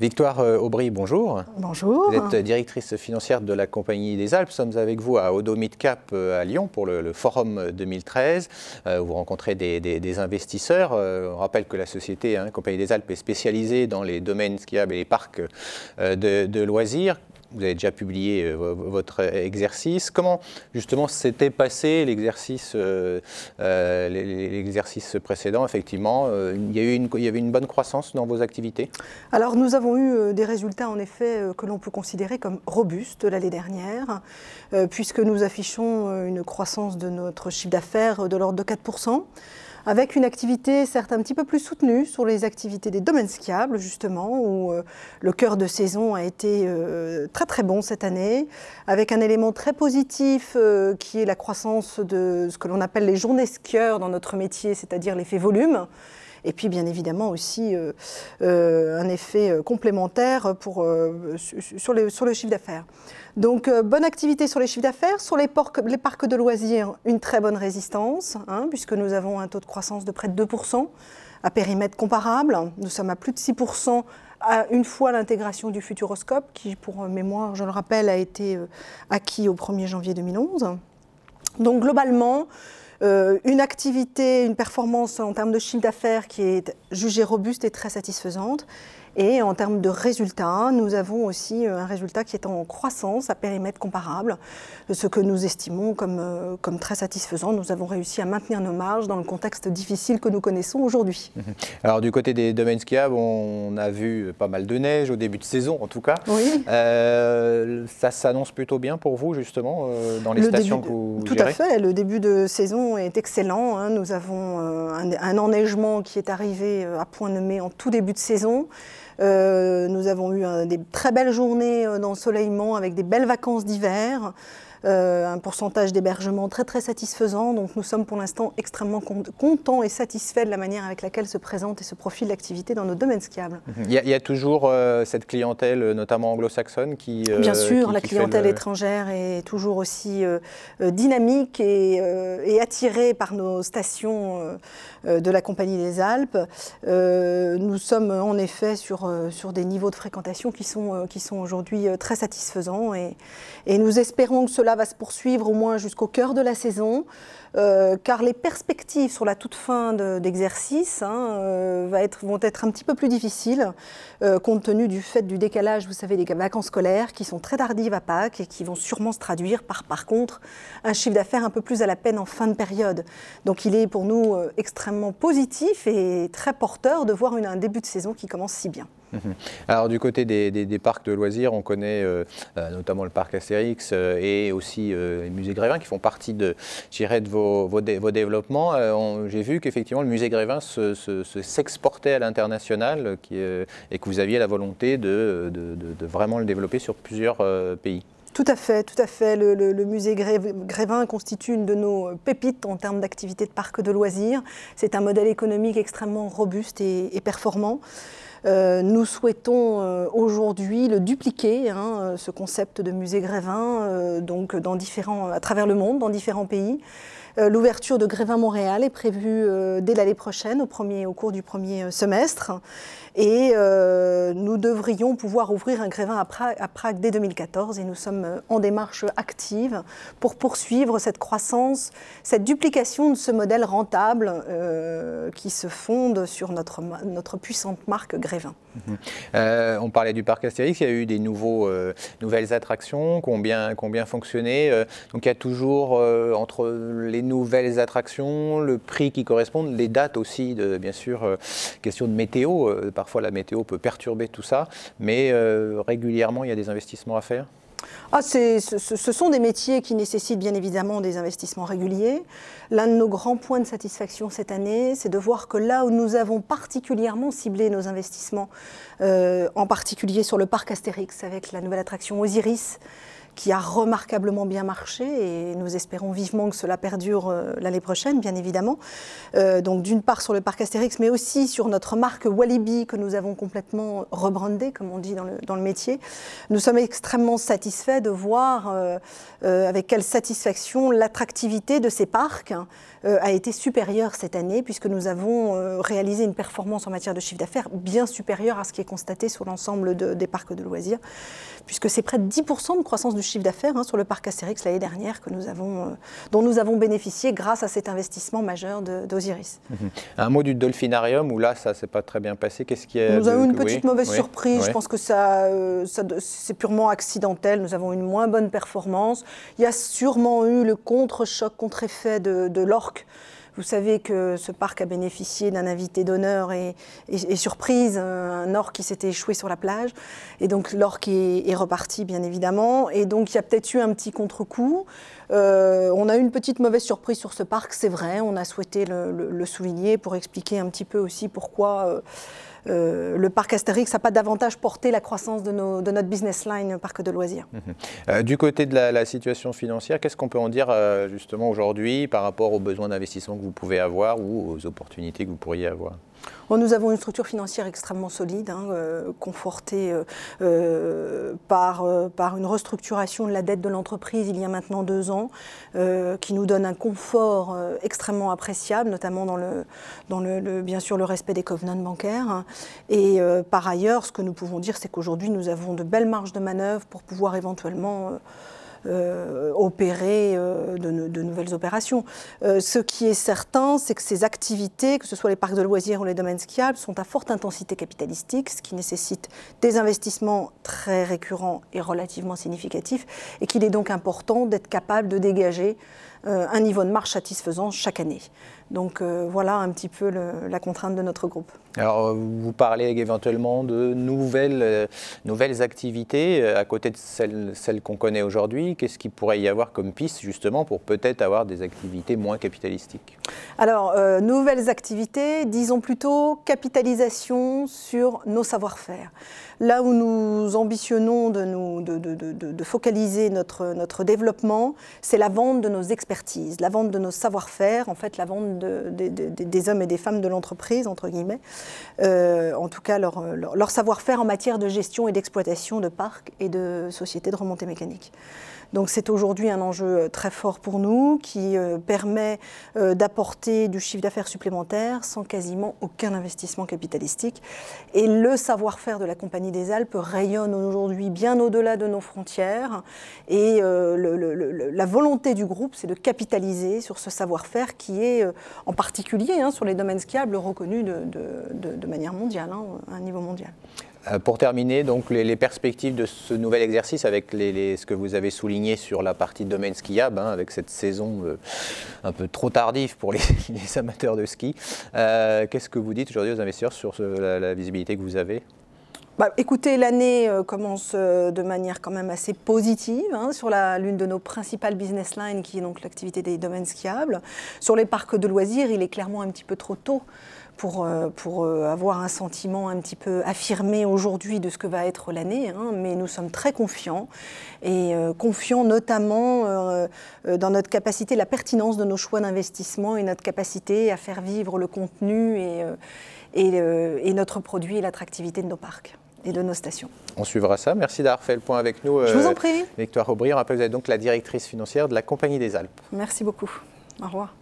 Victoire Aubry, bonjour. Bonjour. Vous êtes directrice financière de la Compagnie des Alpes. Nous sommes avec vous à Odo Midcap à Lyon pour le Forum 2013. Vous rencontrez des investisseurs. On rappelle que la société Compagnie des Alpes est spécialisée dans les domaines skiables et les parcs de loisirs. Vous avez déjà publié votre exercice. Comment justement s'était passé l'exercice précédent? Effectivement, il y avait une bonne croissance dans vos activités? Alors nous avons eu des résultats en effet que l'on peut considérer comme robustes l'année dernière, puisque nous affichons une croissance de notre chiffre d'affaires de l'ordre de 4%. Avec une activité certes un petit peu plus soutenue sur les activités des domaines skiables justement, où le cœur de saison a été très très bon cette année, avec un élément très positif qui est la croissance de ce que l'on appelle les journées skieurs dans notre métier, c'est-à-dire l'effet volume. Et puis bien évidemment aussi un effet complémentaire sur le chiffre d'affaires. Donc bonne activité sur les chiffres d'affaires, sur les parcs de loisirs, une très bonne résistance, puisque nous avons un taux de croissance de près de 2% à périmètre comparable. Nous sommes à plus de 6% une fois l'intégration du Futuroscope, qui pour mémoire, je le rappelle, a été acquis au 1er janvier 2011. Donc globalement, une activité, une performance en termes de chiffre d'affaires qui est jugée robuste et très satisfaisante. Et en termes de résultats, nous avons aussi un résultat qui est en croissance à périmètre comparable, ce que nous estimons comme très satisfaisant. Nous avons réussi à maintenir nos marges dans le contexte difficile que nous connaissons aujourd'hui. Alors du côté des domaines skiables, on a vu pas mal de neige au début de saison en tout cas. Oui. Ça s'annonce plutôt bien pour vous justement dans les stations que vous gérez? Tout à fait, le début de saison est excellent. Nous avons un enneigement qui est arrivé à point nommé en tout début de saison. Nous avons eu des très belles journées d'ensoleillement avec des belles vacances d'hiver, un pourcentage d'hébergement très très satisfaisant. Donc nous sommes pour l'instant extrêmement contents et satisfaits de la manière avec laquelle se présente et se profile l'activité dans nos domaines skiables. Il y a toujours cette clientèle, notamment anglo-saxonne, qui... Bien sûr, la clientèle étrangère est toujours aussi dynamique et attirée par nos stations de la Compagnie des Alpes. Nous sommes en effet sur des niveaux de fréquentation qui sont aujourd'hui très satisfaisants et nous espérons que cela va se poursuivre au moins jusqu'au cœur de la saison, car les perspectives sur la toute fin d'exercice vont être un petit peu plus difficiles, compte tenu du fait du décalage, vous savez, des vacances scolaires qui sont très tardives à Pâques et qui vont sûrement se traduire par contre un chiffre d'affaires un peu plus à la peine en fin de période. Donc il est pour nous extrêmement positif et très porteur de voir un début de saison qui commence si bien. Alors du côté des parcs de loisirs, on connaît notamment le parc Astérix et aussi les musées Grévin qui font partie de vos développements. J'ai vu qu'effectivement le musée Grévin s'exportait à l'international et que vous aviez la volonté de vraiment le développer sur plusieurs pays. Tout à fait, tout à fait. Le musée Grévin constitue une de nos pépites en termes d'activité de parc de loisirs. C'est un modèle économique extrêmement robuste et performant. Nous souhaitons aujourd'hui le dupliquer, ce concept de musée Grévin, donc à travers le monde, dans différents pays. L'ouverture de Grévin Montréal est prévue dès l'année prochaine, au cours du premier semestre. Et nous devrions pouvoir ouvrir un Grévin à Prague dès 2014 et nous sommes en démarche active pour poursuivre cette croissance, cette duplication de ce modèle rentable qui se fonde sur notre puissante marque Grévin. On parlait du parc Astérix, il y a eu des nouvelles attractions qui ont bien fonctionné. Donc il y a toujours entre les nouvelles attractions, le prix qui correspond, les dates aussi, bien sûr, question de météo. Parfois la météo peut perturber tout ça, mais régulièrement il y a des investissements à faire. Ce sont des métiers qui nécessitent bien évidemment des investissements réguliers. L'un de nos grands points de satisfaction cette année, c'est de voir que là où nous avons particulièrement ciblé nos investissements, en particulier sur le parc Astérix avec la nouvelle attraction Osiris, qui a remarquablement bien marché et nous espérons vivement que cela perdure l'année prochaine, bien évidemment. Donc d'une part sur le parc Astérix, mais aussi sur notre marque Walibi que nous avons complètement rebrandée, comme on dit dans le métier. Nous sommes extrêmement satisfaits de voir avec quelle satisfaction l'attractivité de ces parcs a été supérieure cette année, puisque nous avons réalisé une performance en matière de chiffre d'affaires bien supérieure à ce qui est constaté sur l'ensemble des parcs de loisirs, puisque c'est près de 10% de croissance du chiffre d'affaires sur le parc Astérix l'année dernière dont nous avons bénéficié grâce à cet investissement majeur d'Osiris. Un mot du Dolphinarium, où là, ça ne s'est pas très bien passé. Qu'est-ce qui est Nous avons une petite mauvaise surprise. Je pense que c'est purement accidentel. Nous avons une moins bonne performance. Il y a sûrement eu le contre-choc, contre-effet de l'orque. Vous savez que ce parc a bénéficié d'un invité d'honneur et surprise, un orque qui s'était échoué sur la plage. Et donc l'orque est reparti, bien évidemment. Et donc il y a peut-être eu un petit contre-coup. On a eu une petite mauvaise surprise sur ce parc, c'est vrai. On a souhaité le souligner pour expliquer un petit peu aussi pourquoi le parc Astérix n'a pas davantage porté la croissance de notre business line parc de loisirs. Du côté de la situation financière, qu'est-ce qu'on peut en dire justement aujourd'hui par rapport aux besoins d'investissement que vous pouvez avoir ou aux opportunités que vous pourriez avoir ? Nous avons une structure financière extrêmement solide, confortée par une restructuration de la dette de l'entreprise il y a maintenant 2 ans, qui nous donne un confort extrêmement appréciable, notamment bien sûr le respect des covenants bancaires. Et par ailleurs, ce que nous pouvons dire, c'est qu'aujourd'hui, nous avons de belles marges de manœuvre pour pouvoir éventuellement opérer de nouvelles opérations. Ce qui est certain, c'est que ces activités, que ce soit les parcs de loisirs ou les domaines skiables, sont à forte intensité capitalistique, ce qui nécessite des investissements très récurrents et relativement significatifs, et qu'il est donc important d'être capable de dégager un niveau de marge satisfaisant chaque année. Donc voilà un petit peu la contrainte de notre groupe. Alors vous parlez éventuellement de nouvelles activités à côté de celles qu'on connaît aujourd'hui. Qu'est-ce qu'il pourrait y avoir comme piste justement pour peut-être avoir des activités moins capitalistiques ? Alors nouvelles activités, disons plutôt capitalisation sur nos savoir-faire. Là où nous ambitionnons de focaliser notre développement, c'est la vente de nos expertises, la vente de nos savoir-faire, en fait la vente des hommes et des femmes de l'entreprise, entre guillemets, en tout cas leur savoir-faire en matière de gestion et d'exploitation de parcs et de sociétés de remontée mécanique. Donc c'est aujourd'hui un enjeu très fort pour nous qui permet d'apporter du chiffre d'affaires supplémentaire sans quasiment aucun investissement capitalistique. Et le savoir-faire de la Compagnie des Alpes rayonne aujourd'hui bien au-delà de nos frontières. Et la volonté du groupe, c'est de capitaliser sur ce savoir-faire qui est en particulier sur les domaines skiables reconnu de manière mondiale, à un niveau mondial. Pour terminer, donc les perspectives de ce nouvel exercice avec ce que vous avez souligné sur la partie domaine skiable, avec cette saison un peu trop tardive pour les amateurs de ski. Qu'est-ce que vous dites aujourd'hui aux investisseurs sur la visibilité que vous avez ? Écoutez, l'année commence de manière quand même assez positive sur l'une de nos principales business lines qui est donc l'activité des domaines skiables. Sur les parcs de loisirs, il est clairement un petit peu trop tôt pour avoir un sentiment un petit peu affirmé aujourd'hui de ce que va être l'année, mais nous sommes très confiants et confiants notamment dans notre capacité, la pertinence de nos choix d'investissement et notre capacité à faire vivre le contenu et notre produit et l'attractivité de nos parcs et de nos stations. On suivra ça. Merci d'avoir fait le point avec nous. Je vous en prie. Victoire Aubry, on rappelle que vous êtes donc la directrice financière de la Compagnie des Alpes. Merci beaucoup. Au revoir.